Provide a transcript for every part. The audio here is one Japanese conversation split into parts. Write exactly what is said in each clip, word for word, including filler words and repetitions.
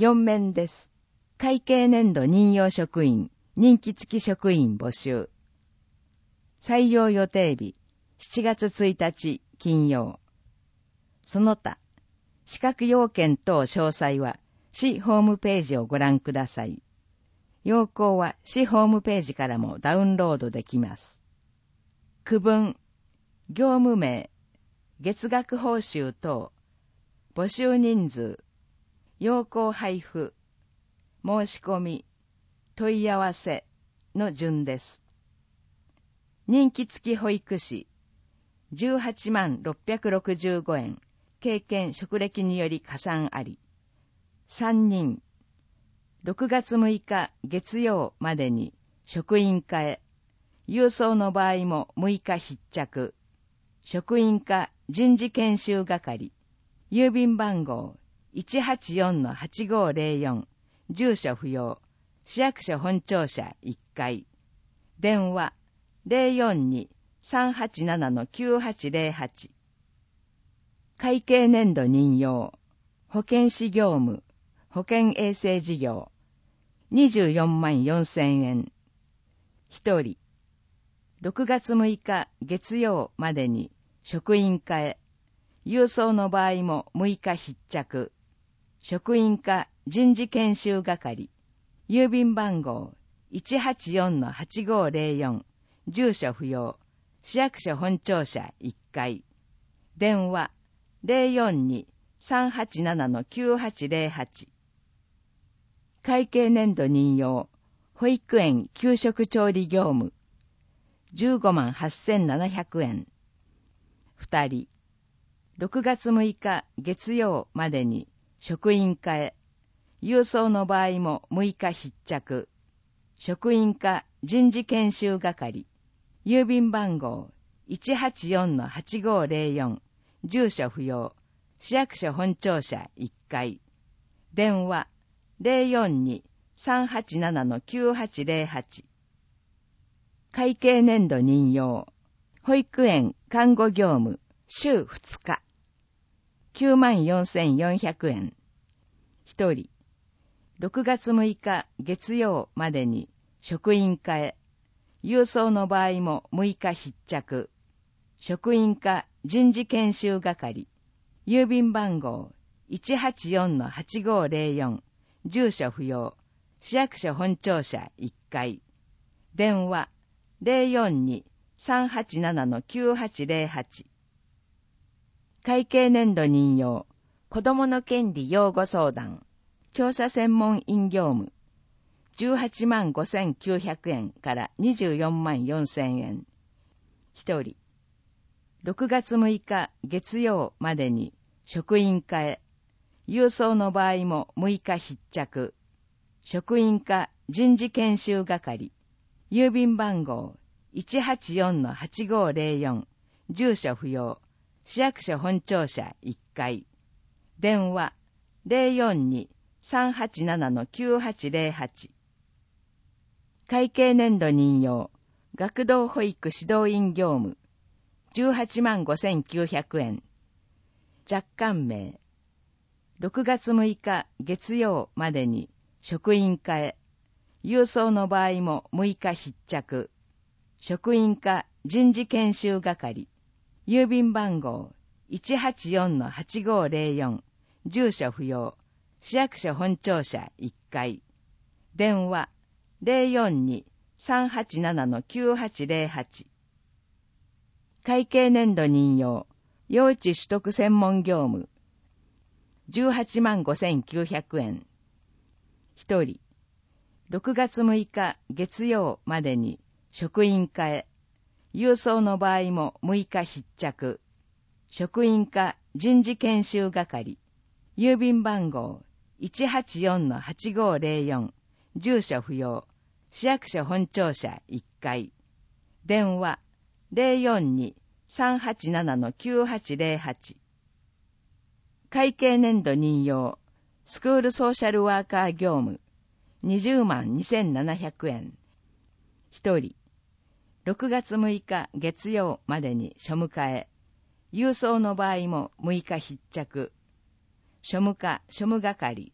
よん面です。会計年度任用職員、任期付き職員募集。採用予定日、しちがつついたち金曜。その他、資格要件等詳細は、市ホームページをご覧ください。要項は市ホームページからもダウンロードできます。区分、業務名、月額報酬等、募集人数、要項配布、申し込み、問い合わせの順です。任期付き保育士、じゅうはちまんろっぴゃくろくじゅうごえん、経験職歴により加算あり。さんにん、ろくがつむいか月曜までに職員課へ、郵送の場合もむいか必着、職員課人事研修係、郵便番号 いちはちよんのはちごぜろよん、住所不要、市役所本庁舎いっかい、電話 ゼロよんに さんはちななのきゅうはちゼロはち。会計年度任用、保健師業務、保健衛生事業、にじゅうよんまんよんせんえん。ひとり、ろくがつむいか月曜までに職員課へ、郵送の場合もむいか必着、職員課人事研修係、郵便番号 いちはちよんのはちごぜろよん、住所不要、市役所本庁舎いっかい、電話 ゼロよんに さんはちななのきゅうはちゼロはち。会計年度任用、保育園給食調理業務、じゅうごまんはっせんななひゃくえん。ふたり、ろくがつむいか月曜までに職員課へ、郵送の場合もむいか必着、職員課人事研修係、郵便番号 いちはちよんのはちごぜろよん、住所不要、市役所本庁舎いっかい、電話 ゼロよんに さんはちななのきゅうはちゼロはち。会計年度任用、保育園看護業務、週ふつか、きゅうまんよんせんよんひゃくえん。ひとり、ろくがつむいか月曜までに職員課へ、郵送の場合もむいか必着、職員課人事研修係、郵便番号 いちはちよんのはちごぜろよん、住所不要、市役所本庁舎いっかい、電話 ゼロよんに さんはちななのきゅうはちゼロはち。会計年度任用、子どもの権利擁護相談、調査専門員業務、じゅうはちまんごせんきゅうひゃくえんからにじゅうよんまんよんせんえん。ひとり、ろくがつむいか月曜までに職員課へ、郵送の場合もむいか必着、職員課人事研修係、郵便番号 いちはちよんのはちごぜろよん、住所不要、市役所本庁舎いっかい、電話 ゼロよんに さんはちななのきゅうはちゼロはち。会計年度任用、学童保育指導員業務、じゅうはちまんごせんきゅうひゃくえん。若干名、ろくがつむいか月曜までに職員課へ、郵送の場合もむいか必着、職員課人事研修係、郵便番号 いちはちよんのはちごぜろよん、住所不要、市役所本庁舎いっかい、電話 ゼロよんに さんはちななのきゅうはちゼロはち。会計年度任用、用地取得専門業務、じゅうはちまんごせんきゅうひゃくえん。ひとり、ろくがつむいか月曜までに職員課へ、郵送の場合もむいか必着、職員課人事研修係、郵便番号 いちはちよんのはちごぜろよん、住所不要、市役所本庁舎いっかい、電話 ゼロよんに さんはちななのきゅうはちゼロはち。会計年度任用、スクールソーシャルワーカー業務、にじゅうまんにせんななひゃくえん。ひとり、ろくがつむいか月曜までに庶務課へ、郵送の場合もむいか必着、庶務課庶務係、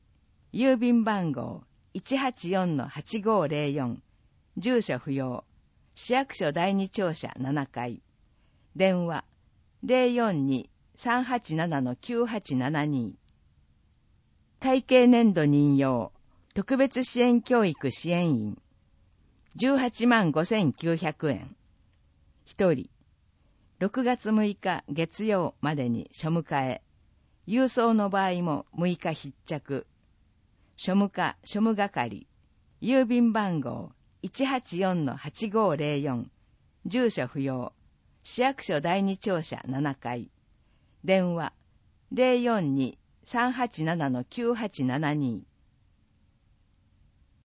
郵便番号 いちはちよんのはちごーぜろよん、住所不要、市役所第二庁舎ななかい、電話 ゼロよんに さんはちななのきゅうはちななに。会計年度任用、特別支援教育支援員、じゅうはちまんごせんきゅうひゃくえん。一人、ろくがつむいか月曜までに庶務課へ、郵送の場合もむいか必着。庶務課庶務係、郵便番号 いちはちよんのはちごーぜろよん、住所不要、市役所第二庁舎ななかい、電話 ゼロよんに さんはちななのきゅうはちななに。